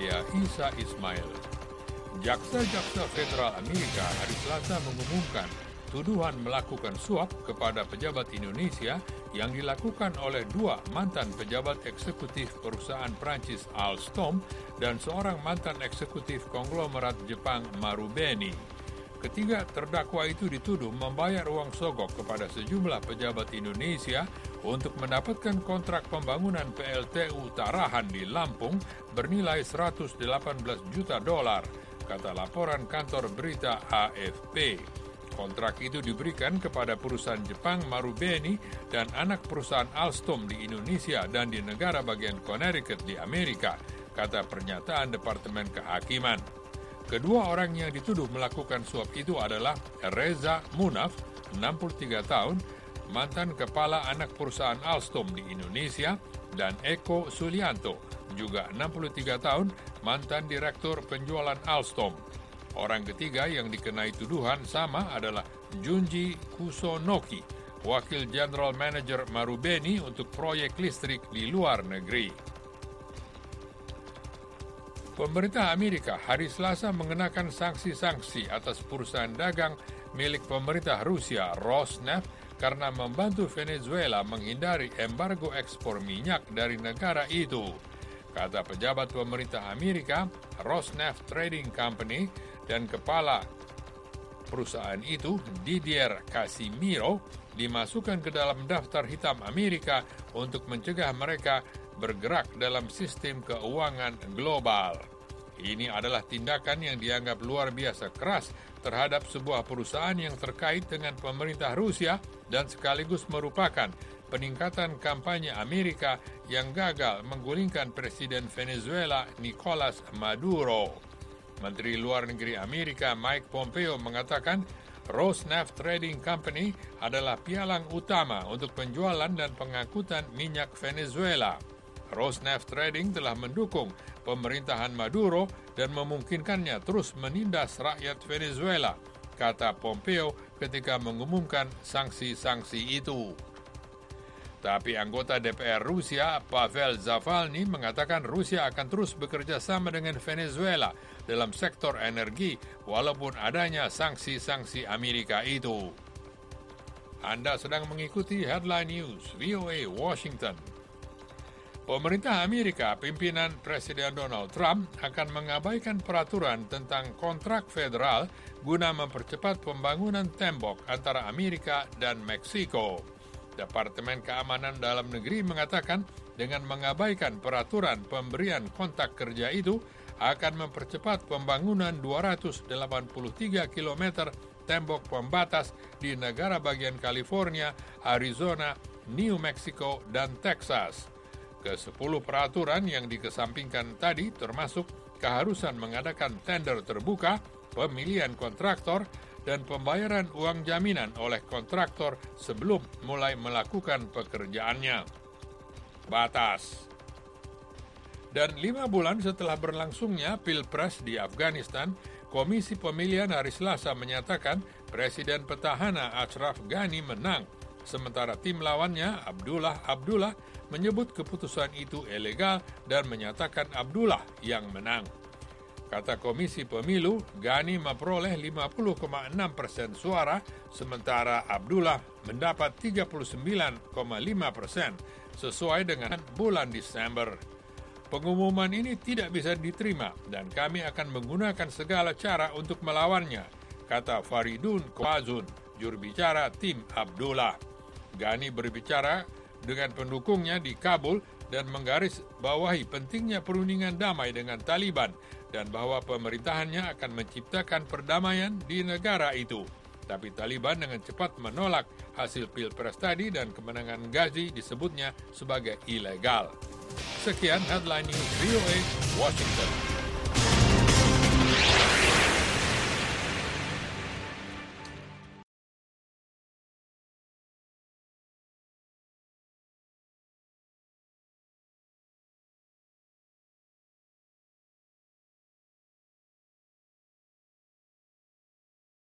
saya Isa Ismail. Jaksa-jaksa federal Amerika hari Selasa mengumumkan tuduhan melakukan suap kepada pejabat Indonesia yang dilakukan oleh dua mantan pejabat eksekutif perusahaan Prancis Alstom dan seorang mantan eksekutif konglomerat Jepang Marubeni. Ketiga terdakwa itu dituduh membayar uang sogok kepada sejumlah pejabat Indonesia untuk mendapatkan kontrak pembangunan PLTU Tarahan di Lampung bernilai 118 juta dolar, kata laporan kantor berita AFP. Kontrak itu diberikan kepada perusahaan Jepang Marubeni dan anak perusahaan Alstom di Indonesia dan di negara bagian Connecticut di Amerika, kata pernyataan Departemen Kehakiman. Kedua orang yang dituduh melakukan suap itu adalah Reza Munaf, 63 tahun, mantan kepala anak perusahaan Alstom di Indonesia, dan Eko Sulianto, juga 63 tahun, mantan direktur penjualan Alstom. Orang ketiga yang dikenai tuduhan sama adalah Junji Kusonoki, wakil general manager Marubeni untuk proyek listrik di luar negeri. Pemerintah Amerika hari Selasa mengenakan sanksi-sanksi atas perusahaan dagang milik pemerintah Rusia Rosneft karena membantu Venezuela menghindari embargo ekspor minyak dari negara itu. Kata pejabat pemerintah Amerika, Rosneft Trading Company dan kepala perusahaan itu, Didier Casimiro, dimasukkan ke dalam daftar hitam Amerika untuk mencegah mereka bergerak dalam sistem keuangan global. Ini adalah tindakan yang dianggap luar biasa keras terhadap sebuah perusahaan yang terkait dengan pemerintah Rusia dan sekaligus merupakan peningkatan kampanye Amerika yang gagal menggulingkan Presiden Venezuela Nicolas Maduro. Menteri Luar Negeri Amerika Mike Pompeo mengatakan Rosneft Trading Company adalah pialang utama untuk penjualan dan pengangkutan minyak Venezuela. Rosneft Trading telah mendukung pemerintahan Maduro dan memungkinkannya terus menindas rakyat Venezuela, kata Pompeo ketika mengumumkan sanksi-sanksi itu. Tapi anggota DPR Rusia, Pavel Zavalny, mengatakan Rusia akan terus bekerja sama dengan Venezuela dalam sektor energi walaupun adanya sanksi-sanksi Amerika itu. Anda sedang mengikuti Headline News, VOA Washington. Pemerintah Amerika, pimpinan Presiden Donald Trump, akan mengabaikan peraturan tentang kontrak federal guna mempercepat pembangunan tembok antara Amerika dan Meksiko. Departemen Keamanan Dalam Negeri mengatakan dengan mengabaikan peraturan pemberian kontak kerja itu akan mempercepat pembangunan 283 km tembok pembatas di negara bagian California, Arizona, New Mexico, dan Texas. Ke-10 peraturan yang dikesampingkan tadi termasuk keharusan mengadakan tender terbuka, pemilihan kontraktor, dan pembayaran uang jaminan oleh kontraktor sebelum mulai melakukan pekerjaannya. Batas. Dan 5 bulan setelah berlangsungnya Pilpres di Afghanistan, Komisi Pemilihan hari Selasa menyatakan Presiden petahana Ashraf Ghani menang, sementara tim lawannya Abdullah menyebut keputusan itu ilegal dan menyatakan Abdullah yang menang. Kata Komisi Pemilu, Ghani memperoleh 50,6% suara, sementara Abdullah mendapat 39,5% sesuai dengan bulan Desember. Pengumuman ini tidak bisa diterima dan kami akan menggunakan segala cara untuk melawannya, kata Faridun Qazun, juru bicara tim Abdullah. Ghani berbicara dengan pendukungnya di Kabul dan menggaris bawahi pentingnya perundingan damai dengan Taliban dan bahwa pemerintahannya akan menciptakan perdamaian di negara itu. Tapi Taliban dengan cepat menolak hasil Pilpres tadi dan kemenangan Ghazi disebutnya sebagai ilegal. Sekian Headline News VOA Washington.